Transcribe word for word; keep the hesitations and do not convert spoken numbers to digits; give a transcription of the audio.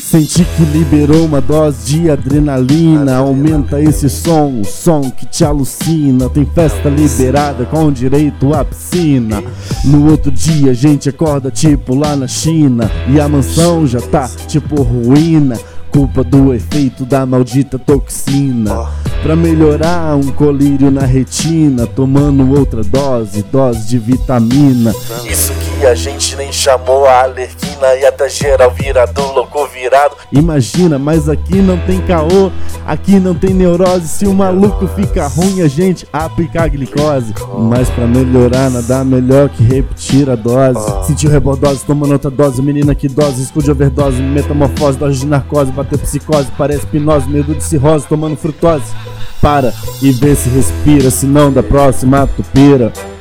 Senti que liberou uma dose de adrenalina. Aumenta esse som, o som que te alucina. Tem festa liberada com direito à piscina. No outro dia a gente acorda tipo lá na China. E a mansão já tá tipo ruína, culpa do efeito da maldita toxina. Pra melhorar um colírio na retina, tomando outra dose, dose de vitamina. Isso que a gente nem chamou a alerquina, e até geral virado, louco virado. Imagina, mas aqui não tem caô, aqui não tem neurose. Se o maluco fica ruim, a gente aplica a glicose. Mas pra melhorar nada melhor que repetir a dose. Sentiu rebordose, tomando outra dose. Menina, que dose, esconde overdose, metamorfose, dose de narcose, bater psicose, parece hipnose, medo de cirrose, tomando frutose. Para e vê se respira, senão da próxima tu pira.